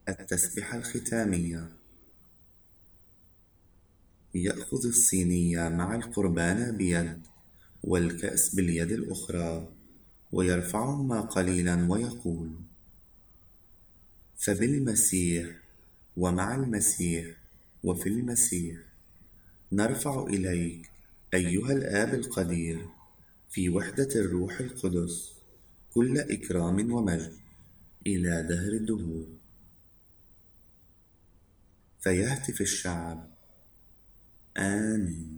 التسبحة الختامية. يأخذ الصينية مع القربان بيد والكأس باليد الأخرى، ويرفعهما قليلا ويقول: فبالمسيح ومع المسيح وفي المسيح نرفع إليك أيها الآب القدير في وحدة الروح القدس كل إكرام ومجد إلى دهر الدهور. فيهتف الشعب: آمين.